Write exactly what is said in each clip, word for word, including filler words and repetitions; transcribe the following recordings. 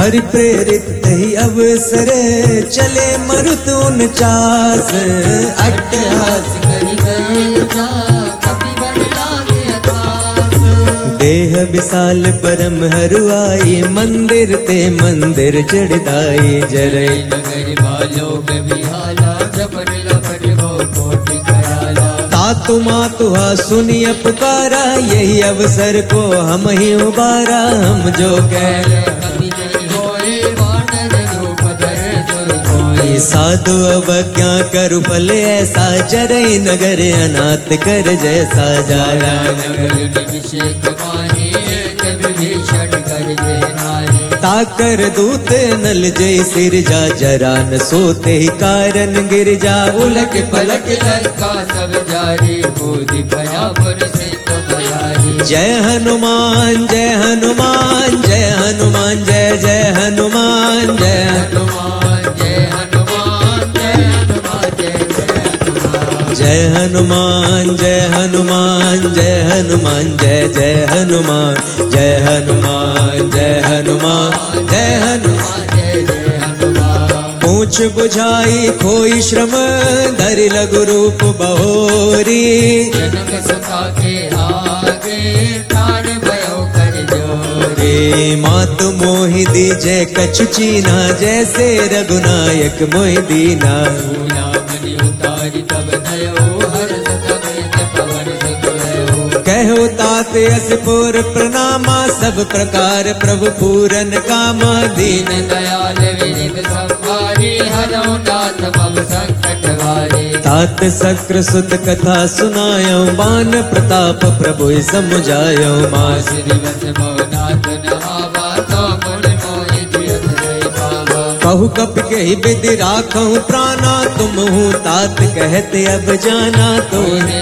हरि प्रेरित ही अवसर चले मरुत उनचास अट्टहास करि गए जा कपि बन लागे अथास। देह विशाल परम हरुआई मंदिर ते मंदिर चढ़ाई जरई नगर वालों के बिहाला झपट लपट हो कोटि कराला। तातु मातुहा सुनिय पुकारा यही अवसर को हम ही उबारा हम जो कह साधु अब क्या करूं फल ऐसा जरई नगर अनाथ कर जैसा जाला ताकर दूत नल जय सिर जा जरा न सोते ही कारण गिर जा उलट पलट लड़का सब जारी बोधि भया पर से तो बयारी। जय हनुमान जय हनुमान जय हनुमान जय जय हनुमान जय हनुमान जय हनुमान जय हनुमान जय हनुमान जय हनुमान जय जय हनुमान जय हनुमान जय हनुमान जय हनुमान जय जय हनुमान। पूछ बुझाई खोई श्रम धरि लघु रूप बहोरी जनक सखा के आगे ठाड़ भयो कर जोरी। मातु मोहि दीजे कछु चीना जैसे रघुनायक मोहि दीना कहो तात असपुर प्रणामा सब प्रकार प्रभु पूरन कामा दीन दयाल विनित संहारी हरौ नाथ भव संकट हारी। तात सक्र सुत कथा सुनायो मान प्रताप प्रभु समुझायो मास दिवस मोहनाथ नहावा तो गुण मोहि जियत रहि पावा। कहु कपि कहि विधि राखहु प्राणा तुम हूँ तात कहते अब जाना तो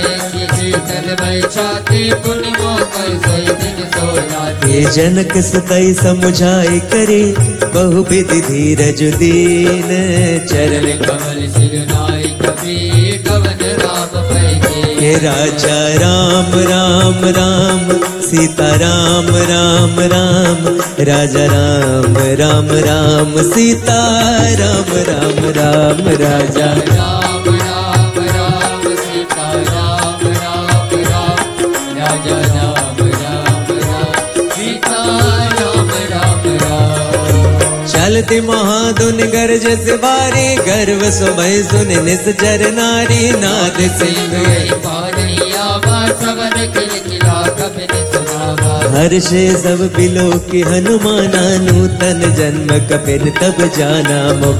ये जनक सतई समुझाई करे बहु विधि धीरज दीन चरण कमल सिरनाई कपि कवन राम पैके। हे राजा राम राम राम सीता राम राम राम राजा राम राम राम सीता राम राम राम राजा राम चलती महाधुन गर्ज सिवारी गर्व सुभय सुन निसचर नारी नाद सिंह हर्षे सब बिलो की हनुमाना नूतन जन्म कपिन तब जाना मुख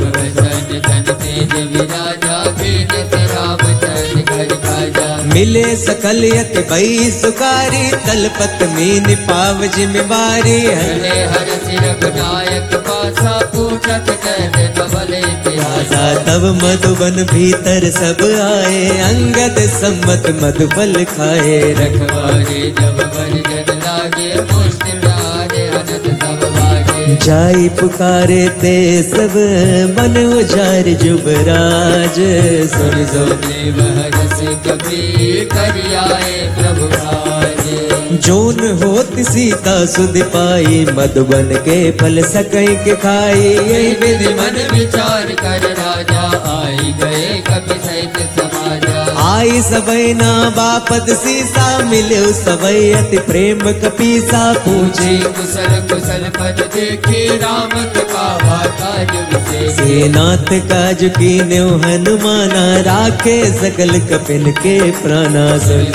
मिले सकल यति भई सुकारी तलपत मीन पाव जिम्मेवारी हरे हर सिर विनायक पासा पूछत कहते कबले त्यासा। तब मधुबन भीतर सब आए अंगद सम्मत मधुफल खाए रखवारे जब बरजन लागे पुष्ट प्यारे अनंत सब लागे। जाई पुकारे ते सब मन उजार जुबराज सुन सो देव हरस कबीर करियाए प्रभु राज। जोन होत सीता सुध पाई मधुबन के फल सकई के खाई यही विधि मन विचार कर राजा आई गए कपि सहित समाजा। आई सबई ना बापत सीसा मिले सबई अति प्रेम कपीसा पूछे कुशल कुशल पद देखे राम कृपा काज विशेष। नाथ काज कीन्यो हनुमाना राखे सकल कपिन के प्राणा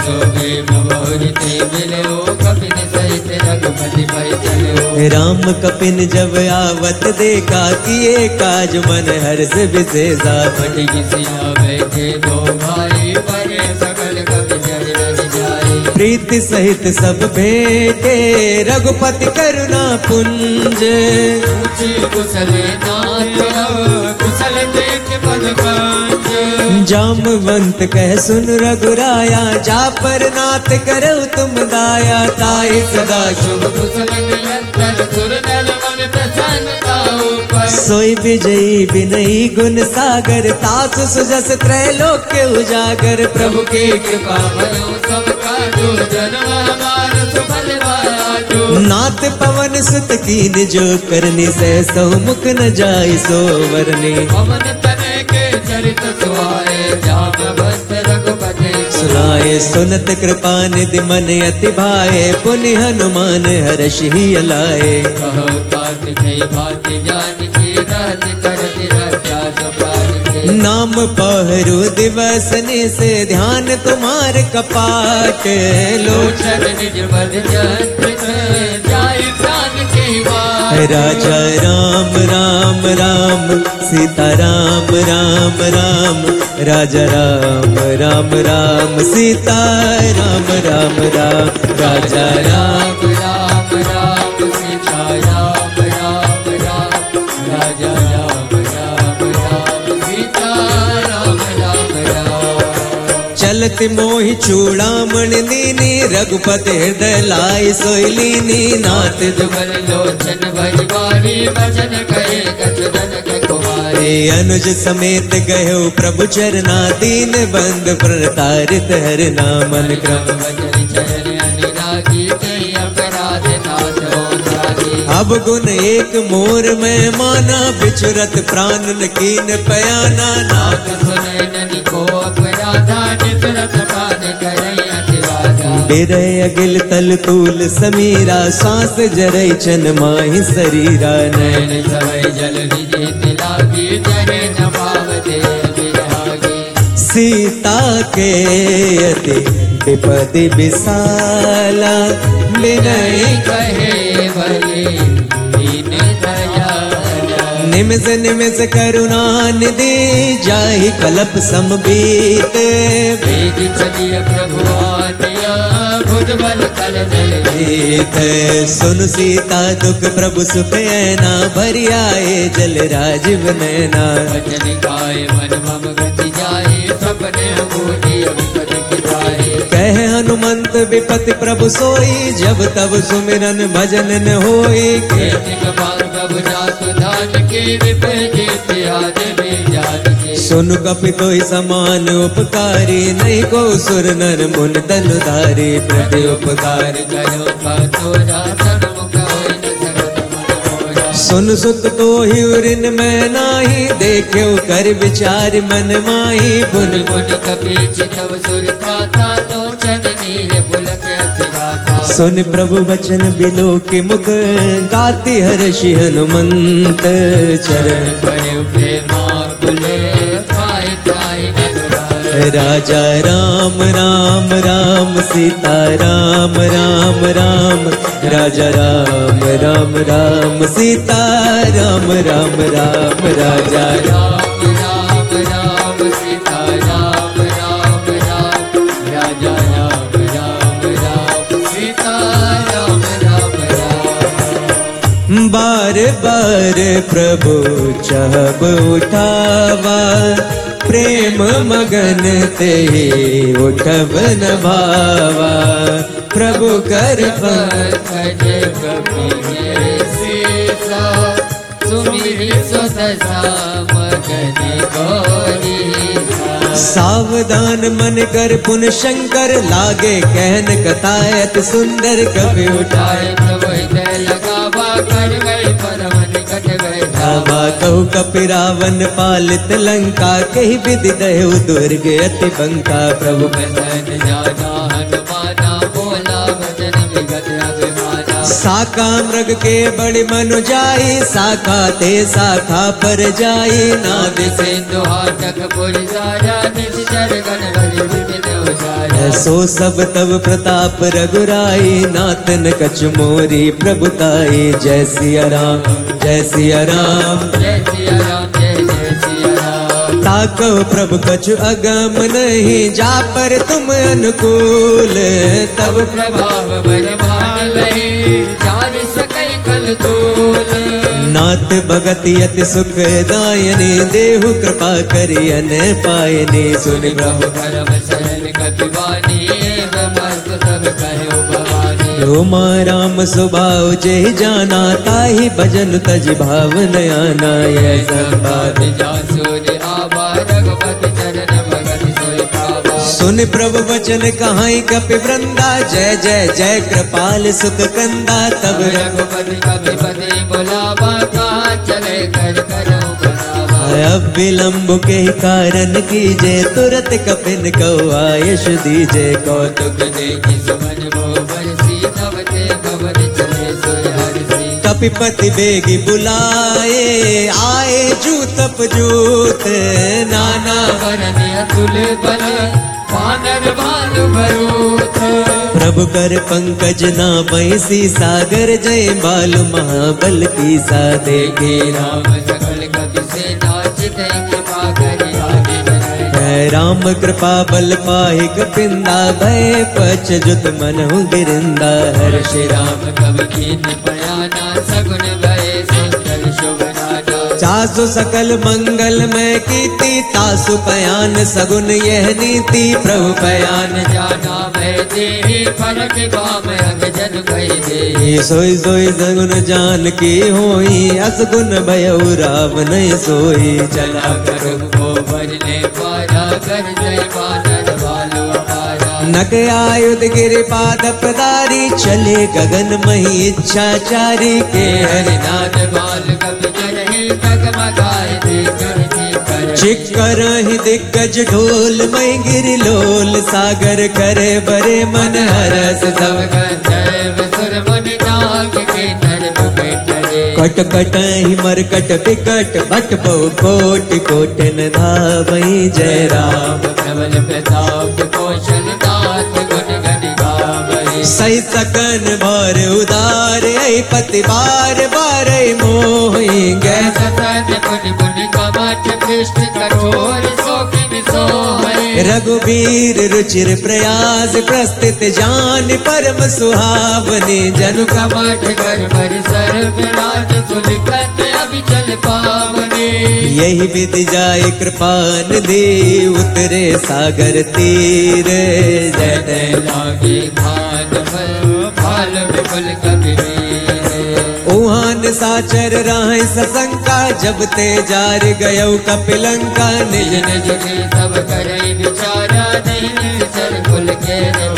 राम कपिन जब आवत देखा किए काज मन हर्ष विशेषा। बैठे दो भाई परे सकल कपि प्रीति सहित सब भेटे रघुपति करुणा पुंज। कुशल कुशल देख पद जामवंत कह सुन रघुराया जा पर नाथ करो तुम दाया ताई सदा शुभ कुशल निरंतर सुर नर मन प्रसन्नता ऊपर। सोई विजयी विनयी गुण सागर तासु सुजस त्रैलोक के उजागर प्रभु की कृपा भयो सब काजो जन्म हमार सुफल नाथ पवन सुत कीन जो करनी से सौ मुख न जाय सो वरनी पवन तने के चरित सुहाए जाम बंद रघुपति सुनाए सुनत कृपा निधि मन अति भाए पुनि हनुमान हर्ष ही अलाए कहो तात कई बात जान की रात करति रक्षा सुप्राण के नाम पहरू दिवस से ध्यान तुम्हार कपाट लो लोचन निज बद जंत्र जाय प्राण के वाट राजा राम राम राम सीता राम राम राम राजा राम राम राम सीता राम राम राम राजा राम राम राम राम सीता राम राम राम राजा राम राम राम सीता राम राम राम चलत मोहि चूड़ामण दीनी रघुपति हृदय लाई सोइलीनी नाथ जुगल लोचन भजवारी भजन कहे कचदन के कुमारी हे अनुज समेत गयो प्रभु चरना दीन बंद प्रतारित हर नामन क्रम भजन चरण अनुरागी कई अपराध नाश हो जागी अब गुण एक मोर में माना बिचरत प्राण न कीन पयाना नाथ नाथ सुने ननि को अपराधा नितरत प्राण करे अतिवादा बिरय अगिल तल तूल समीरा सांस जरई चन माहि शरीरा नैन नैन सवै जल विजय तिलागी जरे न पावते विरागी सीता के अति विपति विशाला विनय कहे भले दीन दयाला निमिष निमिष करुणा निधि जाहि कलप समबीत वेद चलिय प्रभु आज्ञा भुजबल कल जल एक सुन सीता दुख प्रभु सुख ऐना भरि आए जल राजीव नैना वचन गाय मन मम गति जाए सपने बूझी अभिपद किताए कह हनुमंत विपति प्रभु सोई जब तब सुमिरन भजन न होई केतिक बार प्रभु जासु धान के विपजीत आज में जान के सुन कपि कोई समान उपकारी नहीं को सुर नर मुन तनु धारी प्रति उपकार करो पतोरा सन्मुख होई न सकत मन मोरा सुन सुत तो ही उरिन में नाही देख्यो कर विचार मन माही पुन मुन कपि चितव सुर था तो चंदनी पुलक अतिगाथा सुन प्रभु वचन बिलो के मुख गाती हर्षि हनुमंत चरण बड़े प्रेमा बुले पाए पाए अनुराग राजा राम राम राम सीता राम राम राम राजा राम राम राम सीता राम राम राम राजा राम राम राम सीता राम राम राम राजा राम राम राम सीता राम राम राम बार बार प्रभु चहब उठावा प्रेम मगन ते उठब न भावा प्रभु कर भज कपि सीसा सुमिरि सुदशा मगन गौरी सावधान मन कर पुन शंकर लागे कहन कथायत सुंदर कभी उठाए उठाए प्रभु हृदय लगावा कर गए परम निकट गए धावा कहु कपि रावण पालित लंका कही विधि दहु दुर्ग अति बंका प्रभु बसन जाना हनुमाना बोला वचन विगत अभिमाना साका मृग के बड़े मनु जाई साखा ते साखा पर जाई नाद से सिंधु हाटक पुर सारा निश्चर गण बलि विपिन उजारा सो सब तब प्रताप रघुराई नाथन कछ मोरी प्रभुताई जय सिया राम जय सिया राम जय सिया राम जय जय सिया राम ताको प्रभु कछु अगम नहीं जा पर तुम अनुकूल तब तब प्रभाव बलवान लही जान सकै कल तूल नाथ भगति अति सुख दायनी देहु कृपा करियन पायनी सुन प्रभु प्रभु परम शरण कपिवानी मस्त सब कहो भवानी रोमा राम स्वभाव जय जाना ताहि भजन तज भाव नयाना ये संवाद संवाद जासुर आवा रघुपति चरण भगत सोई पावा सुन प्रभु वचन कहाई कपि वृंदा, जय जय जय कृपाल सुख कंदा। तब रघुपति कपि पति बुलावा, कहाँ चले कर करो बुलावा। अब विलम्ब के कारण कीजे, तुरत कपिन को आयुष दीजे। कौतुक देखी सुमन मोह बरसी, तब ते भवन चले सोई हरसी। कपिपति बेगी बुलाए, आए जूतप जूत नाना। वरन अतुल बल, वानर भालु भरूथ। प्रभु कर पंकज ना बैसी, सागर जय बालु महाबल की सा। देखे राम सकल कपि से नाचित, कृपा करि आगे बढ़ाए। राम कृपा बल पाहि कपिंदा, भय पच जुत मनहु गिरिंदा। हर्ष राम कवि कीन बयाना, सगुन भय सुंदर शुभ नाना। चासु सकल मंगल में कीर्ति, तासु पयान सगुन यह नीति। प्रभु पयान जाना भय देहि, फरक बाम अग जन भय देहि। सोई सोई सगुन जान की होई, असगुन भयउ रावण सोई। चला करुम को भरने पारा, कर जय वानर भालु अपारा। नक आयुध गिर पाद पदारी, चले गगन मही इच्छाचारी। के हरिनाथ नाथ बाल कपि करहि, डगमगाए देखहि कर। चिक्कर ही दिग्गज ढोल मई गिर लोल, सागर करे बरे मन हरस। सब गंधर्व सुर मुनि नाग, के नर बैठे। कट कट ही मरकट विकट, भट बहु कोटि कोटि धावई। जय राम प्रबल प्रताप कौशल नाथ, गुण गण गावई। सही सकन भर उदार, ऐ पति बार बार मोहि। गै सतन मुनि मुनि कमठ, पृष्ठ कठोर सोखिन सोहै। रघुवीर रुचिर प्रयास, प्रस्थित जान परम सुहावनी। जनु कमठ कर पर सर विराज, सुलिखत अभिचल पावनी। यही विधि जाय कृपान दे, उतरे सागर तीर। जय जय लागे खान फल, फाल विपुल कपि उहान साचर राह सशंका, जब ते जार गयौ कपिलंका। निज निज निज के सब करई विचारा, नहीं निचर कुल के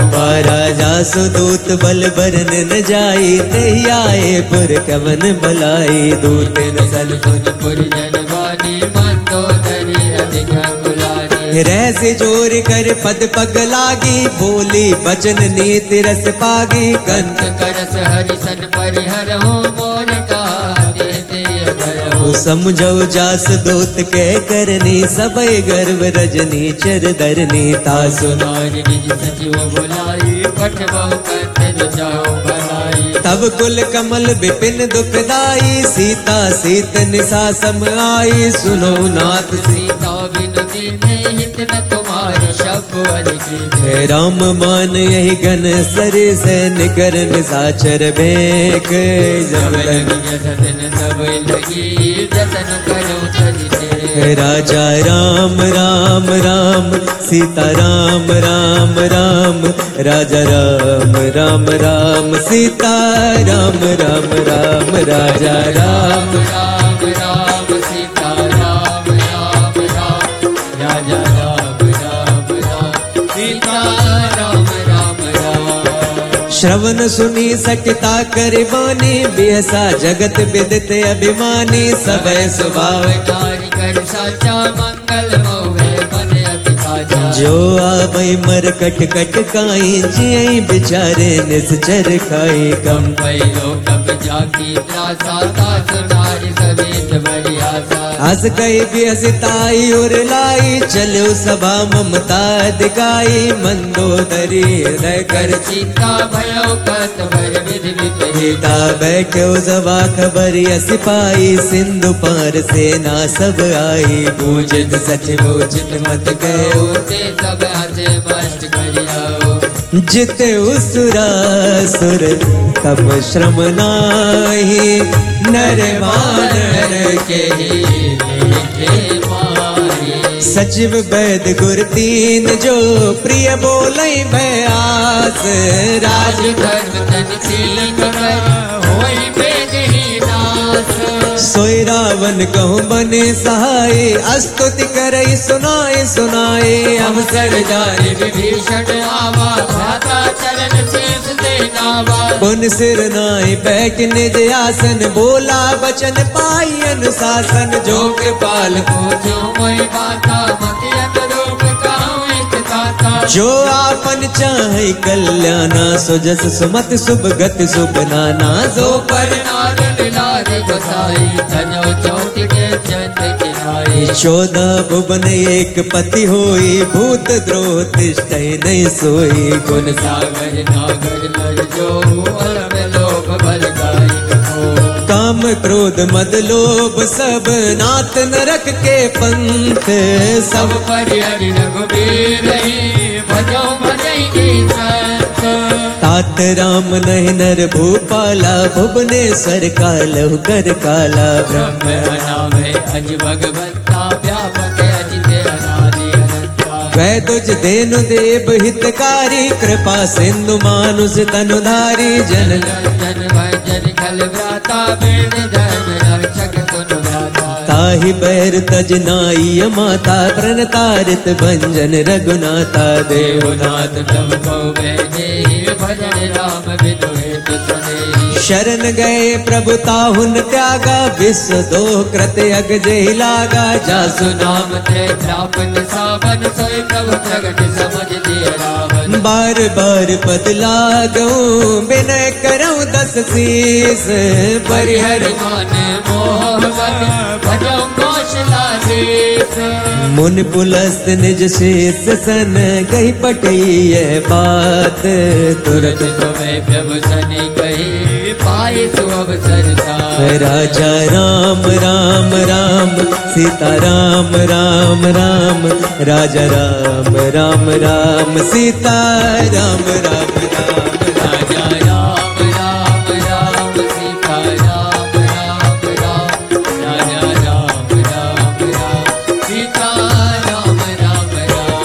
राजा सुदूत बल बरन न जाई, नहीं आए पुर कवन भलाई। दूत न सल पुर जनवानी, मंदोदरी अधिक कुलानी। रहस्य जोर कर पद पग लागी, बोली बचन नीति रस पागी। कंठ कंठ करस हरिसन परिहर हो, मोर कहा देते अभय। समझो जास दूत के करनी, सबई गर्व रजनी चर धरनी। तासु नारी निज सचिव बुलाई, पठ बहु कंठ जाओ भलाई। तब कुल कमल विपिन दुखदाई, सीता सीत निशा सम आई। सुनो नाथ सीता बिनु दीन्हे, हित न तुम्हारे शब्द अधिक। राम मान यही घन सर से, निकर निशाचर भेक। जब जतन सब लगी, जतन करो तजिते। राजा राम राम राम, सीता राम राम राम। राजा राम राम राम, सीता राम राम राम। राजा राम राम राम, सीता राम राम राम। राजा राम राम राम, सीता राम राम राम। श्रवण सुनी सकिता कर बानी, बिहसा जगत विदित अभिमानी। सबे स्वभाव कार्य कर साचा, मंगल मोहे मन अति साचा। जो आवई मर कट कट काई, जियई बिचारे निश्चर खाई। कम पैलो कब जाकी त्रासा, तासु नारी समेत बड़ी आशा। हस गई बिहसिताई और लाई, चलो सभा ममता दिखाई। मंदोदरी हृदय कर चिंता भयो, कत भर विधि सीता बैठो सभा खबर यस पाई। सिंधु पार सेना सब आई, पूजित सच पूजित मत कहो। ते सब हसे मस्त करियाओ, जिते उसुरासुर तब श्रम नाही। नर मानर के लेखे मारी। सचिव वैद गुर तीन, जो प्रिय बोलई भयास। राज धर्म तन शील कर, होई वेद ही नास। सोई रावण कहूँ बने सहाय, स्तुति करई सुनाए सुनाए। अवसर जारे विभीषण आवा, भ्राता चरण शीस दे नावा। पुन सिर नाय बैठ निज आसन, बोला वचन पाई अनुशासन। जो कृपाल पूछो मोहि बाता, मति अनुरूप कहूँ एक गाथा। जो आपन चाहे कल्याणा, सो जस सुमति शुभ गति शुभ नाना। जो पर नार लार गोसाई, धनो चौथ के चंद किनारे। चौदह भुवन एक पति होई, भूत द्रोह तिष्ठै नहीं सोई। गुण सागर नागर नर जो, अलम लोभ बल गाई हो। काम क्रोध मद लोभ सब, नाथ नरक के पंथ सब। सब पर हरि रघुबीर ही, भजो भजई संत। तात राम नहीं नर भूपाला, भुवनेश्वर कालहु कर काला। ब्रह्म नाम है अज भगवंता, व्यापक अजित अनादि अनंता। वै तुझ देनु देव हितकारी, कृपा सिंधु मानुष तनुधारी। जन जन भजन खल व्राता, वेद धर्म रक्षक तुम व्राता। ताहि बैर तज नाई माता, प्रणतारित भंजन रघुनाथा। देवनाथ तब को बैठे, भजन राम बिनु हेतु सुने। शरण गए प्रभु ताहुन त्यागा, विश्व दो कृत अग जय लागा। जासु नाम ते त्रापन सावन, सोई प्रभु प्रगट समझ दिए रावण। बार बार पद लागो, विनय करऊं दस शीस। परिहर मान मोह मन, भजो कौशलाधीश। मुन पुलस्त निज शेष सन, कही पटई यह बात। तुरत तुम्हें प्रभु सने कही, पाए सो अवसर था। राजा राम राम राम, सीता राम राम राम। राजा राम राम राम, सीता राम राम राम। राजा राम राम राम, सीता राम राम राम। राजा राम राम राम, सीता राम राम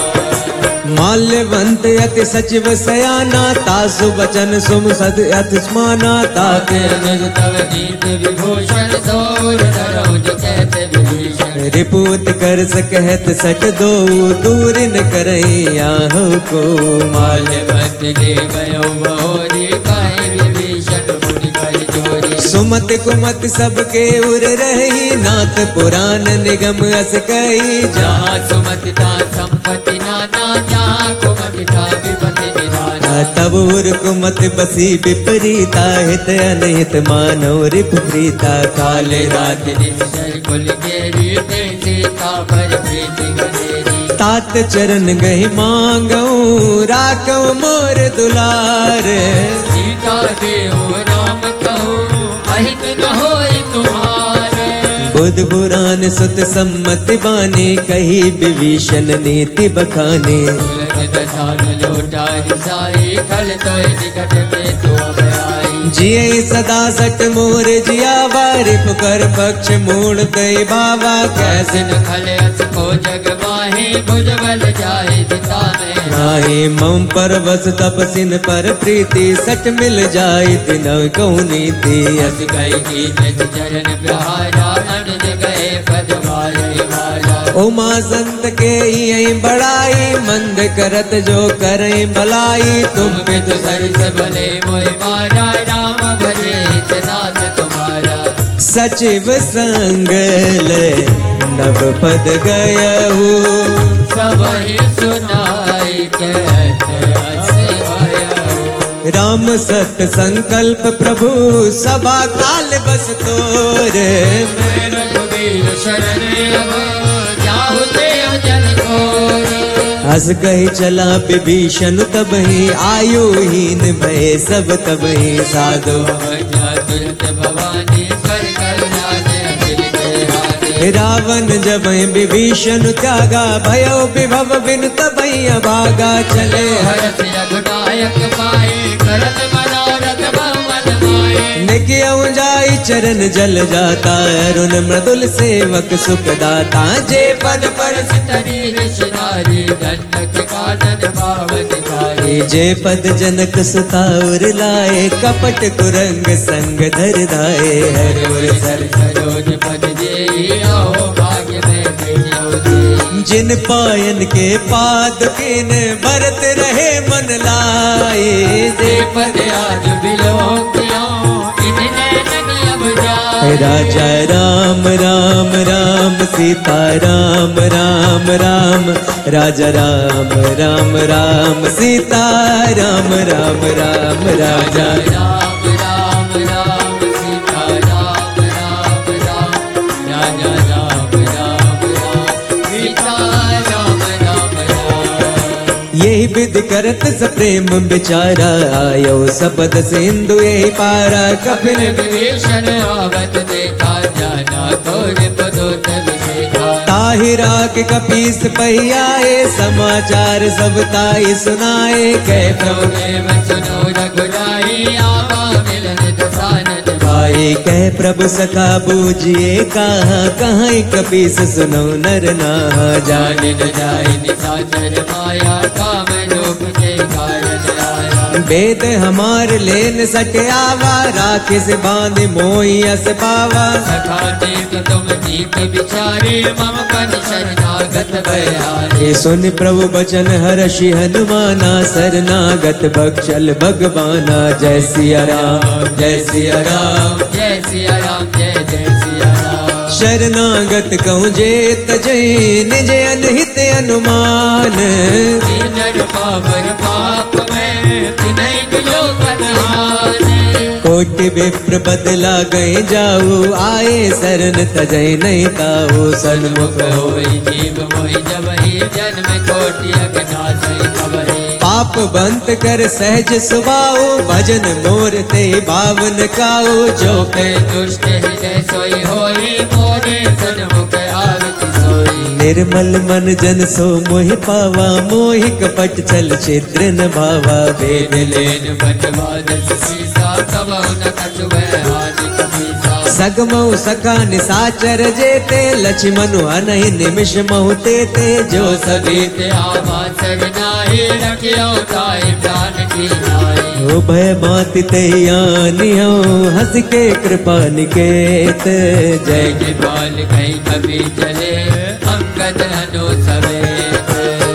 राम। माल्यवंत अति सचिव सयाना, तासु वचन सुम सद अति स्माना। ताके अनुज तव नीत विभूषण, सौर धरो जो कहते विभीषण। रिपुत कर सकहत सट दो, दूर न करई आहु को। माल्यवंत के भयो मोरी, कहे विभीषण मुनि कर जोरी। सुमति कुमति सबके उर रही, नाथ पुराण निगम अस कही। जहाँ सुमति था संपत्ति नाना, जहाँ कुमति था विपत्ति निधाना। तब उर कुमति बसी विपरीता, हित अनहित मानव रिपुप्रीता। काले रात निश्चर कुल गेरी, सीता पर प्रीति गनेरी। तात चरण गही मांगो, राखो मोर दुलार। सीता देव राम कहो, अहित न होई तुम्हारे। बुध पुराण सुत सम्मति बानी, कही विभीषण नीति बखाने। उलट दशान लोटा रिसाई, खल तोय निकट में तो आई। जिये सदा सट मोर जियावा, रिपु कर पक्ष मूल दई बाबा। कैसे कैसे न खले अस को जग माहे, भुजबल जाए दिता में। नाहे मम पर बस तपसिन पर प्रीति, सट मिल जाए दिन कौनी थी। अस गए की निज चरण प्रहारा, अनुज गए पद मारे मारा। उमा संत के यही बड़ाई, मंद करत जो करे भलाई। तुम तुम पे तो सरस भले मोहि मारा, राम भजे हितनाथ तुम्हारा। सचिव संग ले नव पद गयहु, सब ही सुनाई कहत अस भयो। राम सत संकल्प प्रभु, सभा काल बस तोरे। मैं रघुवीर शरण अब, जाहु देव जन कोर। हस कही चला विभीषण तबहि, आयुहीन भय सब तबहि। साधु अवज्ञा तुरत भवानी, कर करुणा से अखिल के हाथे। रावण जब विभीषण त्यागा, भयो विभव बिन तबहि अभागा। चले हरस रघुनायक पाए, करत मनोरथ बहुमत माए। निकियऊ जाई चरण जल जाता, अरुण मृदुल सेवक सुख दाता। जे पद पर तरी ऋषि नारी, दंडक कानन पावन कारी। जे पद जनक सुताउर लाए कपट कुरंग संग धर धाए हर हर सर सरोज पद जे आओ भाग्य में भेजो दे। जिन पायन के पाद किन भरत रहे मन लाए जे पद आज बिलोकियों इन्हें नहीं अब जाए। राजा राम राम राम सीता राम राम राम राजा राम राम राम सीता राम राम राम राजा राम राम राम सीता राम राम राम राजा राम राम राम सीता राम राम राम। यही विधि करत स प्रेम बिचारा आयो सबद सिंधु यही पारा कपिल कपिल विभीषण आवत देखा जाना थोड़े पदों तब देखा। ताहिरा के कपीस पहियाए समाचार सब ताई सुनाए कह प्रभु देव सुनो रघुराई आवा मिलन दसानन भाई कह प्रभु सखा बूझिए कहाँ कहाँ कपीस सुनो नर नहा जान जान न जाए निशाचर माया काम रूप के कारण आया। वेद हमार लेन सटे आवा राखे से बांध मोई अस पावा सखा देख तुम नीक बिचारे मम कन शरणागत बयारे। ये सुन प्रभु बचन हर्षि हनुमाना शरणागत बक्षल भगवाना जय सिया राम जय सिया राम जय सिया राम जय जय सिया राम। शरणागत कहूँ जे तजय निज अनहित अनुमान नर पावर पाप में तिनहि मिलो कन्हाने। कोटि विप्र बदला गए जाऊ आए शरण तजय नहीं ताऊ सन्मुख हो होई जीव मोहि जब ही जन्म कोटि अगनासई खबरे। पाप बंत कर सहज सुभाओ भजन मोर ते भावन काओ जो पे दुष्ट हृदय सोई होई मोरे सन्मुख आरती सोई। निर्मल मन जन सो मोहि पावा मोहि कपट छल छिद्र न भावा वेद ले लेन बटवा दस सीसा तब न कछुए हानि कपीसा। सगमऊ सखा निसाचर जेते लक्ष्मनु अनहि निमिष महु तेते जो सभी बीते आवा सरनाही रखियो ताई प्राण की नाई। हो भय माति तैयानियो हंस के कृपा निकेत जय जय के बाल कहीं कभी चले अंगद हनु समेत।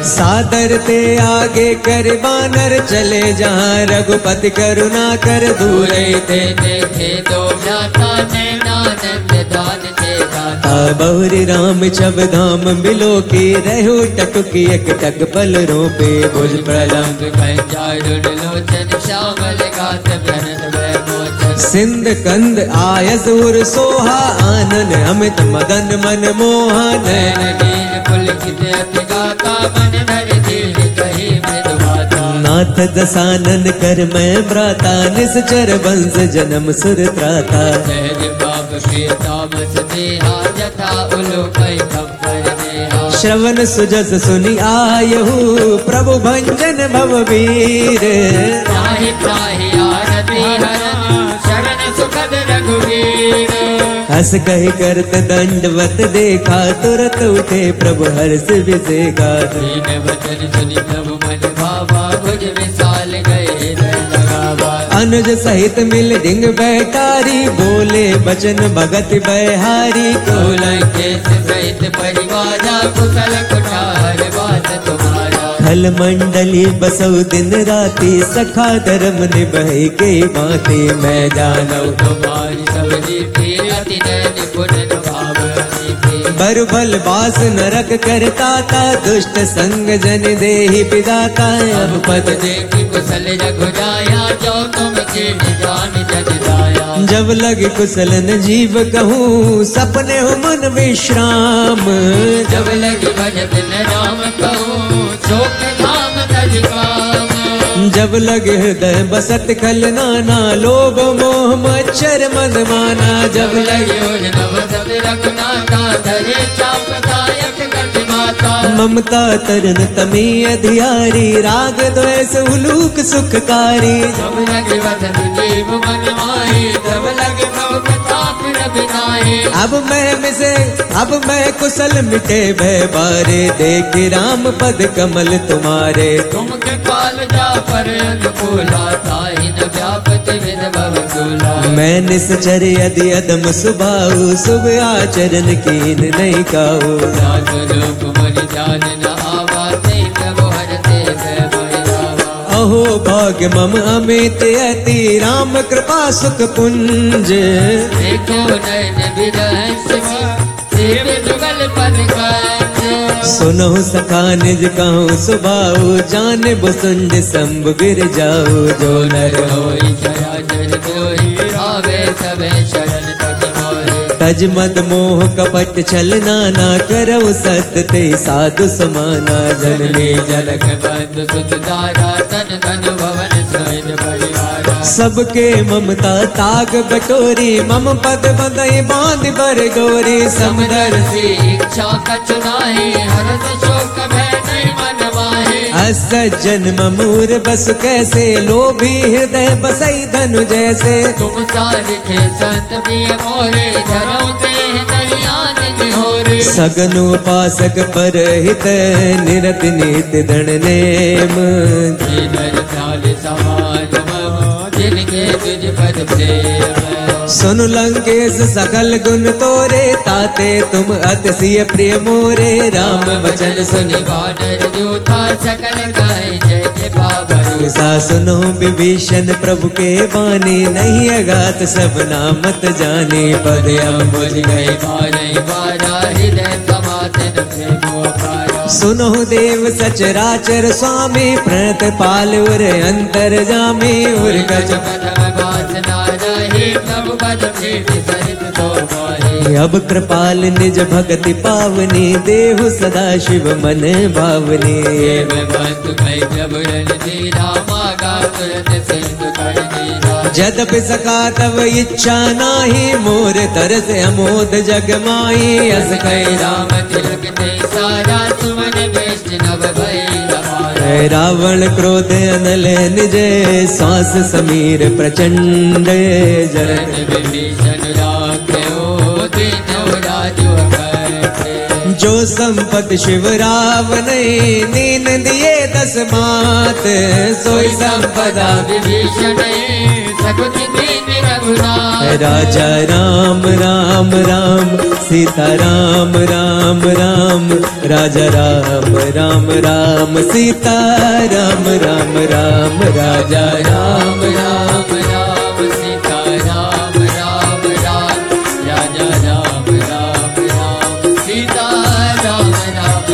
सादर ते आगे कर बानर चले जहाँ रघुपति करुणा कर दूरे दूरे ते देखे दो भ्राता नैनानंद दान के दाता। आ बहुरी राम छब धाम मिलो की रहो टटुकी एक टक बल रोपे भुज प्रलंब रंग कंजारुण लोचन श्यामल गात भरत वै मोचन। सिंध कंद आयस उर सोहा आनन अमित मदन मन मोहन नैन नील पुलकित अति गाता मन धर धीर कही मृदु भाता। नाथ दसानन कर मैं भ्राता निश्चर वंश जन्म सुर त्राता सहज पाप के तामस देहा जथा उलोकई खबर नेहा। श्रवण सुजस सुनि आयहु प्रभु भंजन भव वीर त्राहि त्राहि आरती हरन शरण सुखद रघुवीर। हस कहि करत दंडवत देखा तुरत उठे प्रभु हर्ष विसेखा दीन वचन सुनि प्रभु मन भावा भुज विशाल गए लगावा। अनुज सहित मिल डिंग बैठारी बोले बचन भगत बहारी लंकेश सहित परिवारा कुशल कुठार बात तुम्हारा। खल मंडली बसौ दिन राति सखा धर्म निभई के माते मैं जानौ तुम्हारी सब रीति अति निपुण भाव नीति। बर बल बास नरक करता था दुष्ट संग जन देहि पिदाता अब पद देखी कुशल रघुराया जो तुम के निजान जग दाया। जब लगे कुशलन जीव कहूँ सपने हो मन विश्राम जब लगी भजत न राम कहूँ शोक धाम तज काम। जब लगे हृदय बसत खल नाना लोभ मोह मच्छर मन माना जब लगे लगे नव सब रघुनाथा धरे चाप दायक गति माता। ममता तरन तमी अधियारी राग द्वेष उलूक सुखकारी जब लगे वचन जीव मन माही जब लगे प्रभु प्रताप रघुनाय। मोहे। अब मैं मिसे अब मैं कुशल मिटे भय बारे, देख राम पद कमल तुम्हारे। तुम कृपाल जा पर अनुकूला, ताहि न व्यापत विध भव तूला। मैं निश्चर यदि अदम सुभाऊ, शुभ आचरण कीन नहीं काऊ। स्वरूप मन जान न आवा, ते प्रभु हरते भय भयावा। अहो भाग्य मम अमित अति, राम कृपा सुख पुंज। देखो नयन विरहस, सेव जुगल पद काज। सुनो सखा निज कहूँ सुभाऊ, जान बुसुंड संभ बिर जाऊ। जो नर होई चराचर दोहि, आवे सबे शरण तज मोहि। तज मद मोह कपट छल नाना, करऊ सत ते साधु समाना। जननी जनक जनक बंधु सुत दारा, तन धन भवन सहित परिवारा। सबके ममता ताग बटोरी, मम पद बंधई बांध बर गोरी। समदर समदर्शी इच्छा कछु नाहि, हरष शोक भय नहीं मन माहि। असज्जन ममूर बस कैसे, लोभी हृदय बसई धनु जैसे। तुम सारिखे संत प्रिय मोरे, धरऊ देह नहीं आनंद होरे। सगन उपासक पर हित, निरत नित धन नेम। जिनर चाल समान मम, जिनके तुझ पद प्रेम। सुन लंकेश सकल गुण तोरे, ताते तुम अतिशय प्रिय मोरे। राम वचन सुन वानर जूथा, सकल गाय जय कृपा भरू। सा सुनो विभीषण प्रभु के बानी, नहीं अगात सब नामत जाने। पद अम्बुज गए बारह बारा, हृदय समातन प्रेमो अपारा। सुनो देव सचराचर स्वामी, प्रणत पाल उर अंतर जामी। उर गज प्रथम वासना रही, प्रभु पद प्रीत सरित तो मोहि। अब कृपाल निज भगति पावनी, देहु सदा शिव मन भावनी। देव बंधु कई प्रभु रणधीरा, मागा तुरंत सिंधु कर दीरा। जदपि सका तव इच्छा नाही, मोर तरस अमोद जग माही। अस कई राम राम तिलक ते सारा, सुमन वैष्णव भई रमारा। रावण क्रोध अनल निज, श्वास समीर प्रचंड। जरन विभीषण राख्यो, दीनौ राजु अकर्षे। जो संपत शिव रावण, नीन दिए दस मात। सोई संपदा विभीषण सकुच दीन रघुनाथ। राजा राम राम राम, सीता राम राम राम। राजा राम राम राम, सीता राम राम राम। राजा राम राम राम सीता राम राम राम, राजा राम राम राम, सीता राम राम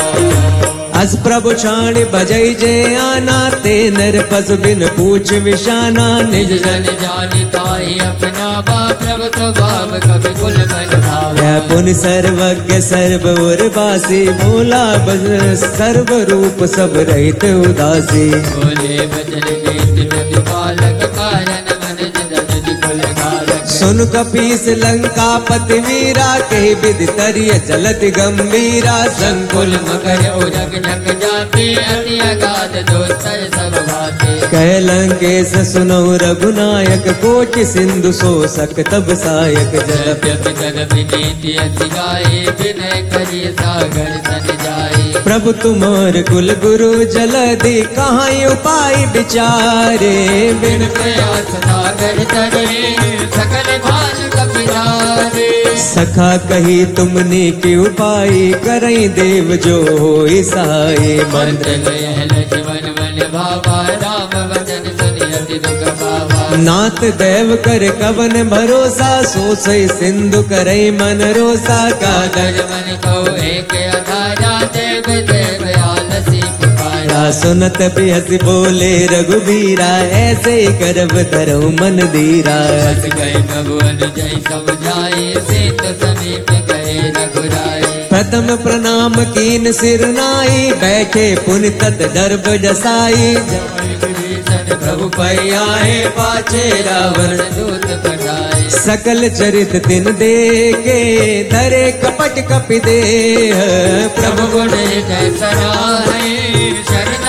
राम। अस प्रभु छाण बजई जे आना, ते नर पशु बिन पूछ विशाना। निज निज जन जानि ताहि अपना, बा प्रभु स्वभाव कवि कुल मन भावा। है पुन सर्वज्ञ सर्व उर्वासी, भोला बज सर्व रूप सब रहित उदासी। बोले बचन नीति प्रतिपालक, कारण मन जन कुल घालक। सुन कपीस लंका पति वीरा, कही विधि तरिय चलत गंभीरा। संकुल मकर उजग जग जाते, अति अगाध दोस्तर सब भाते। कह लंकेश सुनो रघुनायक, कोटि सिंधु शोषक तब सायक। जल जगत जग विनीति अति गाये, विनय करि सागर सन जाये। प्रभु तुमार कुल गुरु जलधि, कहाँ उपाय विचारे। बिन प्रयास सागर तरे, सकल भाल कपिलारे। सखा कही तुमने के उपाय, करई देव जो होई सहाय। मंत्र मंत्र गयल जीवन मन भावा, राम वचन सुनि अति दुख पावा। नाथ देव कर कवन भरोसा, सो सई सिंधु करई मन रोसा। कादर कादर मन को एक अधारा, देव देव आलसी पुकारा। सुनत भी हंस बोले रघुबीरा, ऐसे करब धरऊ मन धीरा। बस गए प्रभु अनुजय समझाए, सीत समीप गए रघुराए। प्रथम प्रणाम कीन सिर नाई, बैठे पुन तत दर्भ जसाई। विभीषण प्रभु पै आए पाछे रावण, दूत पठाए। सकल चरित दिन देखे, धरे कपट कपि देह। प्रभु गुण जय सराहे, शरणा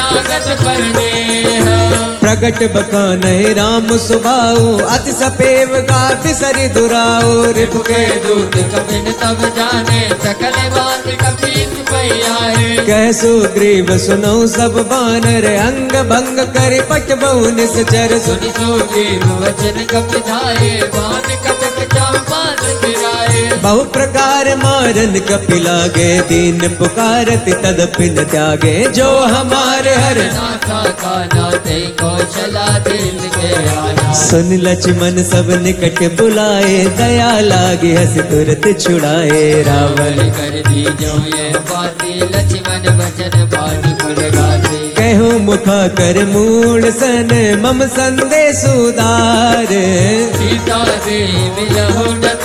शरणागत पर नेह। प्रगट बखान राम सुबाऊ अति सपेव गा बिसरि दुराऊ रिपु के दूत कपिन तब जाने सकल बात कपीस पैयाए। कह सुग्रीव सुनौ सब बानर अंग भंग कर पट बहु निश्चर सुनि सुग्रीव वचन कपिधाये बान कटक चंपास गिराए। बहु प्रकार मारन कपि लागे दीन पुकारति तदपि न त्यागे जो हमारे हर नाथा का नाते कौशला दिल के आया। सुन लक्ष्मण सब निकट बुलाए दया लागे हस तुरत छुड़ाए रावण कर दी जो ये बाती लक्ष्मण वचन बानी कुल गाते। कहूँ मुखा कर मूल सन मम संदेश उदार सीता दे मिलहु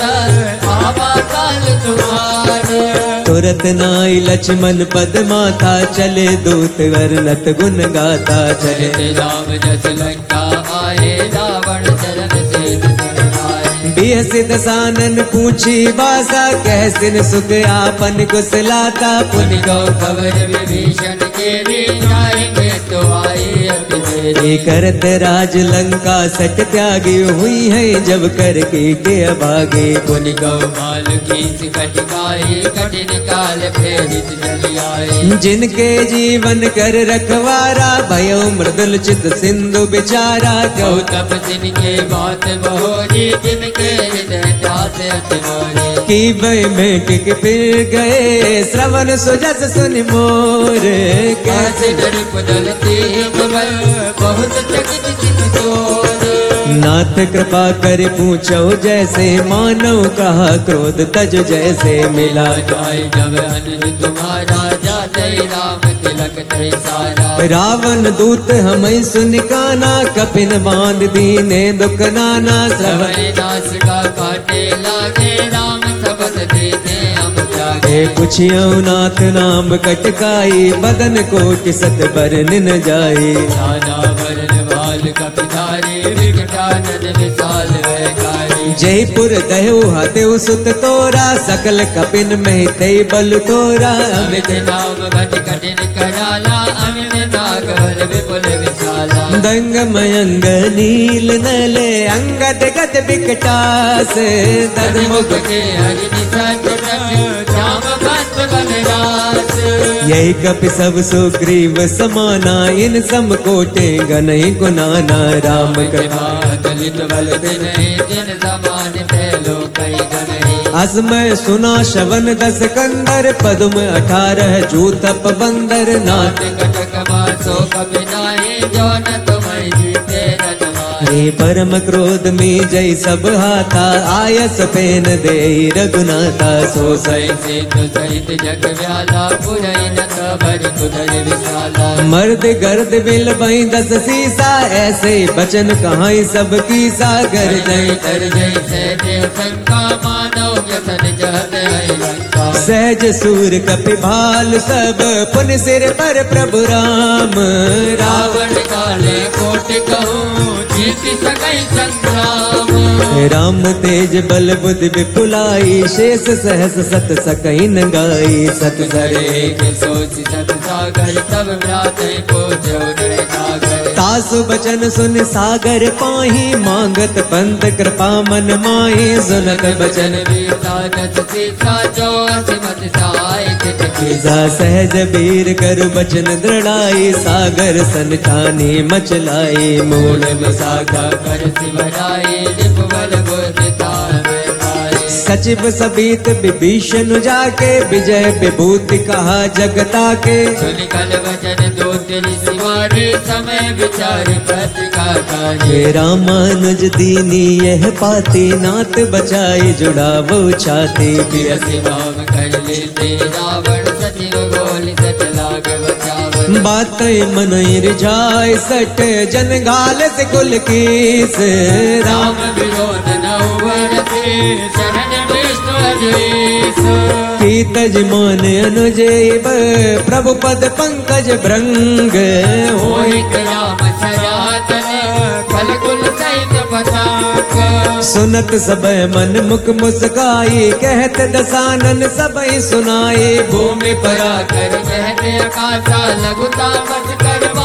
डतर आवा काल तुम्हारे। तुरत नाई लक्ष्मण पद माथा चले दूत वर्णत गुण गाता चले। चले राम जस लंका आए रावण चरण से टकराए। बिहसि दसानन पूछी बासा कह सिन सुख आपन कुशलाता पुनि गौ खबर विभीषण के रे जाएंगे तो आए अति देरी। करत राज लंका सट त्यागी हुई है जब करके के अभागे पुनि गौ माल की कटकाई कठिन काल प्रेरित जल आए। जिनके जीवन कर रखवारा भयो मृदुल चित सिंधु बिचारा गौ गौ तप जिनके बात बहोरी जिनके हृदय दास अति मोरे। की भय में टिक फिर गए श्रवण सुजस सुन मोर कैसे डर बदलती कमल बहुत चकित चित चोर। नाथ कृपा कर पूछो जैसे मानव कहा क्रोध तज जैसे मिला जाए जब अनुज तुम्हारा जाते राम तिलक तय सारा। रावण दूत हमें सुनिकाना कपिन बांध दीने दुख नाना श्रवण सवरे दास का काटे लागे राम सबद देते हम जागे। हे पुछियो नाथ नाम कटकाई बदन कोटि सत बरन न जाई। नाना वरण बाल कपिधारे विकटानन विशाल वैकारी। जयपुर दहु हतेउ सुत तोरा सकल कपिन में ते बल तोरा अमित नाम घट कठिन कराला अमित नागर विपुल विशाला। दंग मयंग नील नले अंगद गद विकटास तदमुख तदमुख के हरि सत श्याम भक्त बलरास। यही कपि सब सुग्रीव समाना इन सम कोटे गनहि गुनाना राम कृपा दलित बल दिन जिन समान पहलो कई गनहि। असमय सुना शवन दस कंदर पदुम अठारह जूतप बंदर नाथ कटक मासो कबिनाए जो न तुम्हें जीते रजवाए। हे परम क्रोध में जय सब हाथा आयस पेन दे रघुनाथा सो सै से तो सहित जग व्याला पुरई न भर कुदर विशाला। मर्द गर्द बिल बई दस सीसा ऐसे बचन कहाँ सब की सागर जय तर जय से देव शंका मानव व्यसन जहत है लंका। सहज सूर कपि भाल सब पुन सिर पर प्रभु राम रावण रावण काले कोट कहूँ जीत सकई संग्राम। राम तेज बल बुद्धि विपुलाई शेष सहस सत सकई न गाई सत सरे एक सोच सत सागर तब व्राते पोजो नर सागर। तासु बचन सुन सागर पाही मांगत पंत कृपा मन माही सुनत बचन वीरता सीता जो असिमत सहाय कितकी। जा सहज वीर कर बचन दृढ़ाई सागर सन ठानी मचलाई मूल सागा कर सिमराई निपबल बुद्धि तार पाए। सचिव सबीत विभीषण जाके विजय विभूति कहा जगता के सुन कल वचन दो दिल सिवारे समय विचार प्रतिका काजे। हे रामानुज दीनी यह पाती नाथ बचाई जुड़ावो छाती बियसि नाम कर लेते रावण सचिव गोल सट लाग बचावन। बात मनई रिझाय सट जन गाल से कुल कीस राम राम विरोध न उबरते शरण विष्णु अजेस। की तज मान अनुजेब प्रभु पद पंकज भृंग होई राम सनातन कल कुल सहित पताक। सुनत सब मन मुख मुस्काई कहत दसानन सबई सुनाई भूमि परा कर कहते आकाशा लघुता मत करवा।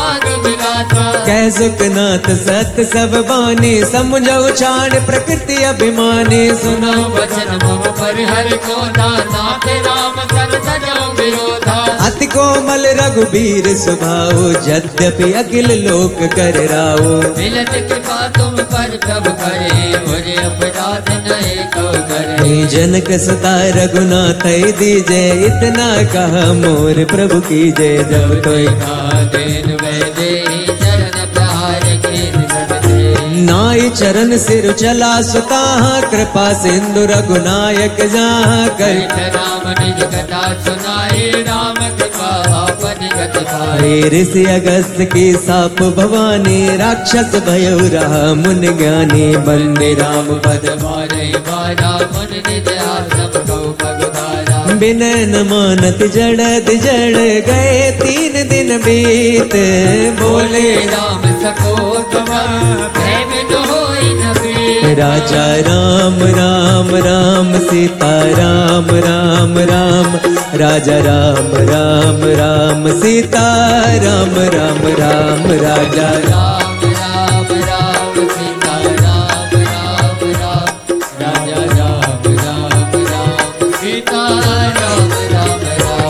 विलासा कह सुखनाथ सत सब बानी समझो छाण प्रकृति अभिमानी सुनो वचन मम पर हर को नाथ राम सन सजो विरोधा अति कोमल रघुबीर स्वभाव यद्यपि अखिल लोक कर राओ मिलत कृपा तुम पर प्रभु करे मुझे अपराध नहीं तो करे जनक सुता रघुनाथ दीजे इतना कहा मोर प्रभु की जय जब तो दिन में दे चरण प्रहार कीन सबते नाई चरण सिर चला सुता कृपा सिंधु रघुनायक जहाँ कर करित राम निज कथा सुनाए राम कृपा आपन गति पाए ऋषि अगस्त की साप भवानी राक्षस भयो रहा मुन ज्ञानी बंदे राम पद मारे बारा मन निज आसम गौ भगवारा बिनय न मानत जड़द जड़ गए तीन दिन बीत बोले राम सकोतम प्रेम न होई न बीत राजा राम राम राम सीता राम राम राम राजा राम राम राम सीता राम राम राम राजा राम राम राम सीता राम राम राम राजा राम राम राम सीता राम राम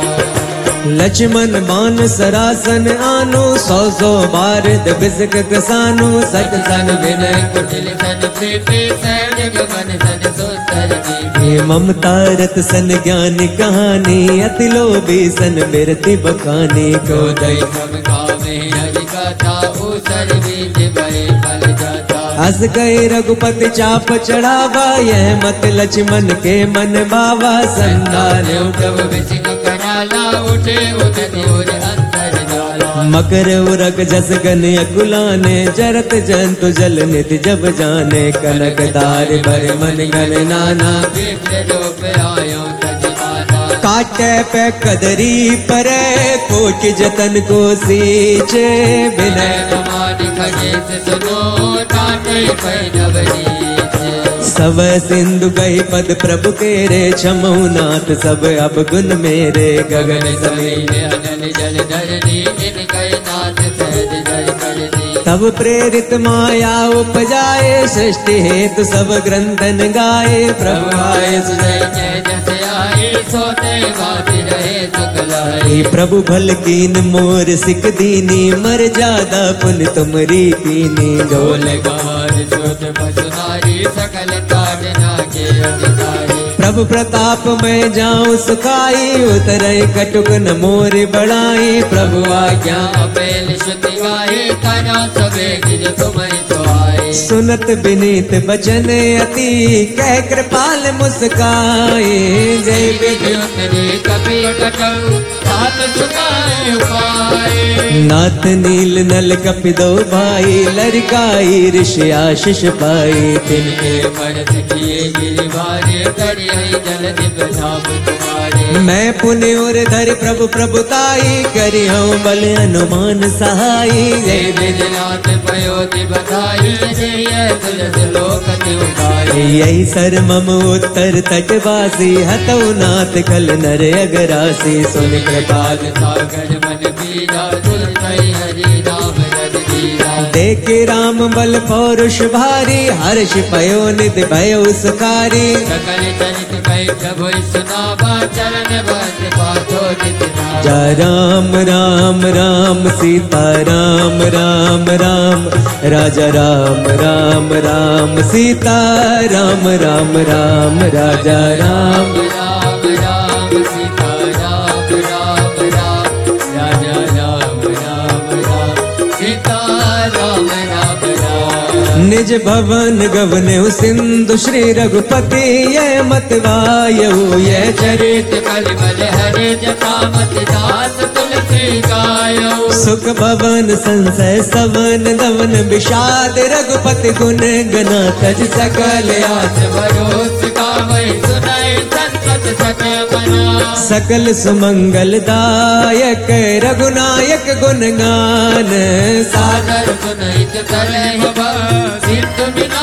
राम लक्ष्मण बान सरासन आनु सौ सौ बारद बिस्क कसानु सत सन विनय कुटिल सन प्रीति सैनिक मन सन सुंदर नीति हे ममता रत सन ज्ञान कहानी अति लोभी सन बिरति बखानी को दई सब गावे हरि कथा ऊसर बीज भय फल जाता अस गए रघुपति चाप चढ़ावा यह मत लक्ष्मण के मन बावा संदान उठव विसिक कराला उठे उठते उर अंतर जाला मकर उरक जस गन अकुलाने जरत जंतु जल नित जब जाने कनक दार भर मन गन नाना विप्र रूप आयो तजमाना काटे पे कदरी परे कोट जतन को सींचे बिनय नमानि खगे से सुनो ताते पैनव नीचे सब सिंधु गई पद प्रभु केरे छमऊ नाथ सब अब गुण मेरे गगन समीर समीर अनल जल धरनी इन कई नाथ सहज जल करनी तब प्रेरित माया उपजाए सृष्टि हेतु सब ग्रंथन गाए प्रभु आए सुजय जय जस आए सोते गाती रहे सुखलाई हे प्रभु भल कीन मोर सिख दीनी मर जादा पुन तुमरी कीनी ढोल ढोल गवार सोत पसुनारी सकल ताड़ना के अधिकारी प्रभु प्रताप में जाऊं सुखाई उतरे कटुक न मोर बढ़ाई प्रभु आज्ञा अपेल श्रुति गाए तना सबे गिर तुम्हें तो आए सुनत विनीत बचन अति कह कृपाल मुस्काए जय विजय विद्युत रे कपि कटऊ सात सुखाए उपाय नाथ नील नल कपि दो भाई लड़काई ऋषि आशीष पाई तिनके परत किए गिरिवारे करिए जल दिव्य धाम तुम्हारे मैं पुण्य और धर प्रभु प्रभुताई करी हूँ बल अनुमान सहाई जय जय विजनाथ पयोधि बधाई जय तुलस लोक उगाई यही सर मम उत्तर तटवासी हतौ नाथ कल नर अगरासी सुन कृपाल सागर मन बीरा तुलसई हरि राम रज बीरा देखे राम बल पौरुष भारी हर्ष पयो निध भयो सुखारी सकल चरित कई प्रभु सुनावा चरण बंद पाथो नित नावा। जा राम राम राम सीता राम राम राम राजा राम राम राम सीता राम राम राम राजा राम राम राम सीता राम राम राम राजा राम राम राम सीता राम राम राम निज भवन गवने सिंधु श्री रघुपति ये मत वायु ये चरित चरित कलिमल हरे जटा मत दास तुलसी गायो सुख भवन संशय सवन दवन विषाद रघुपति गुण गना तज सकल आस भरोस का वही सुनाई संतत सके मना सकल सुमंगल दायक रघुनायक गुण गान सागर सागर सुनहित तरह सिंधु बिना जल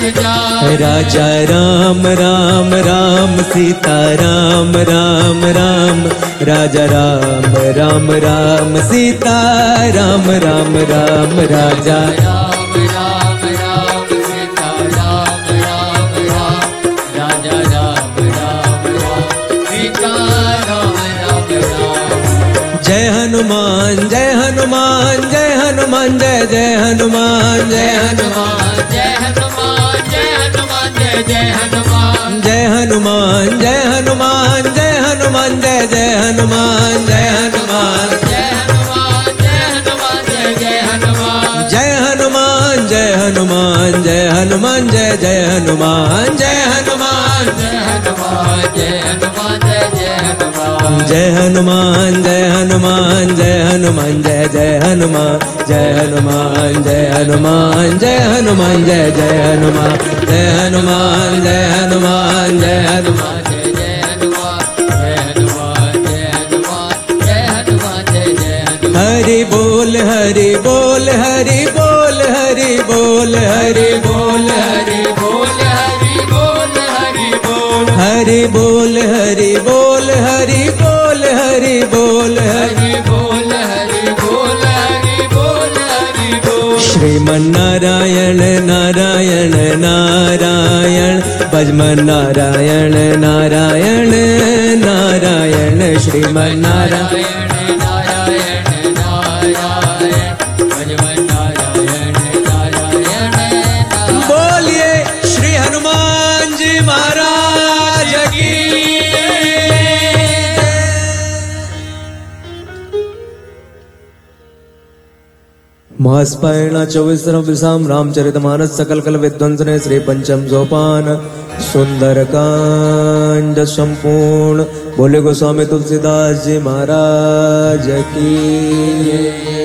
जाए। राजा राम राम राम सीता राम राम राम राजा राम राम राम सीता राम राम राम राजा राम राम राम सीता राम राम राम राजा राम राम राम सीता राम राम राम। जय हनुमान जय हनुमान जय हनुमान जय जय हनुमान जय हनुमान जय हनुमान जय हनुमान जय जय हनुमान जय हनुमान जय हनुमान जय हनुमान जय जय हनुमान जय हनुमान जय हनुमान जय हनुमान जय जय हनुमान जय हनुमान जय हनुमान जय हनुमान जय जय हनुमान जय हनुमान जय हनुमान जय हनुमान जय जय हनुमान जय हनुमान जय हनुमान जय हनुमान जय जय हनुमान जय हनुमान जय हनुमान जय हनुमान जय जय हनुमान जय हनुमान जय हनुमान जय हनुमान जय जय हनुमान जय हनुमान जय हनुमान जय हनुमान जय जय हनुमान। हरि बोल हरि बोल हरि बोल हरि बोल हरि बोल हरि बोल हरि बोल हरि बोल हरि बोल हरि बोल हरि बोल हरि बोल हरि हरि बोल हरि बोल हरि बोल हरि बोल। श्रीमन नारायण नारायण नारायण भजमन नारायण नारायण नारायण श्रीमन नारायण नारायण नारायण भजमन नारायण नारायण नारायण। बोलिए श्री हनुमान जी महाराज की। महास्पायण चौबीसरं विसाम रामचरितमानस सकल कल विध्वंसने श्री पंचम सोपान सुंदरकांड संपूर्ण। बोले गोस्वामी तुलसीदास जी महाराज की।